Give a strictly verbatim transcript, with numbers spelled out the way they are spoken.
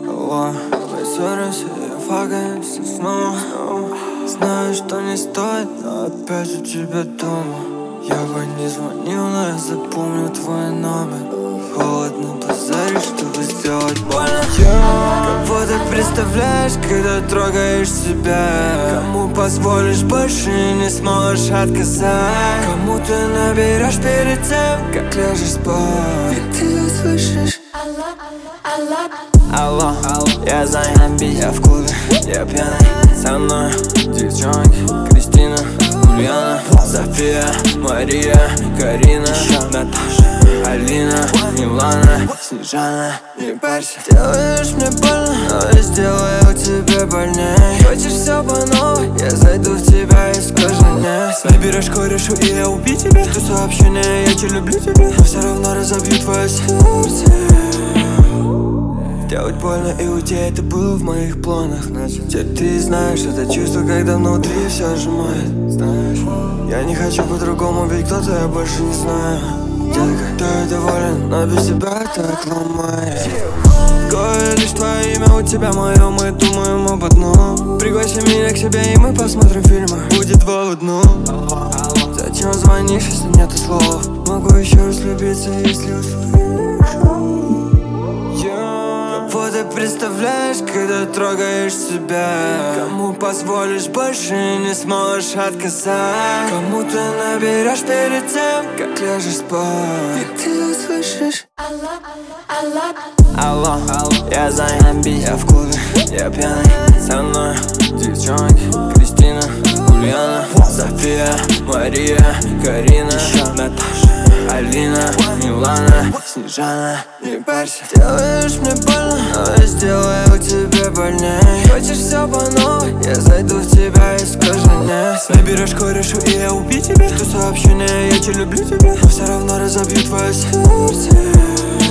Алло, мы ссоримся и факаемся снова. Знаю, что не стоит, но опять у тебя дома. Я бы не звонил, но я запомню твой номер. Холодно базаришь, чтобы сделать больно. Кого ты представляешь, когда трогаешь себя? Кому позволишь, больше не сможешь отказать. Кому ты наберешь перед тем, как ляжешь спать? И ты услышишь: алло, алло, я занят, я в клубе, я пьяный. Со мной девчонки: Кристина, Ульяна, София, Мария, Карина, Наташа, Алина, Милана, Снежана. Не парься, делаешь мне больно, но я сделаю тебе больнее. Хочешь все по новой, я зайду в тебя и скажу нет. Наберешь корешу и я убью тебя. Жду сообщения, я тебе люблю тебя, но все равно разобью твое сердце. Делать больно и уйти — это было в моих планах. Значит, теперь ты знаешь это чувство, когда внутри все сжимает. Знаешь, я не хочу по-другому, ведь кто-то я больше не знаю. Детка, да, я доволен, но без тебя так ломает. Такое лишь твое имя, у тебя мое, мы думаем об одном. Пригласи меня к себе и мы посмотрим фильмы, будет два в одном. Зачем звонишь, если нету слов? Могу еще раз влюбиться, если услышишь. Кого ты представляешь, когда трогаешь себя? Кому позволишь, больше не сможешь отказать. Кому ты наберешь перед тем, как ляжешь спать? И ты услышишь: алло, алло, я занят, я в клубе, я пьяный. Со мной девчонки: Кристина, Ульяна, София, Мария, Карина, Наташа, Алина, Милана, Снежана. Не парься, делаешь мне больно, но я сделаю тебе больнее. Хочешь все по новой, я зайду в тебя и скажу нет. Наберешь корешу и я убью тебя. Жду сообщения, я тебе люблю тебя, но все равно разобью твое сердце.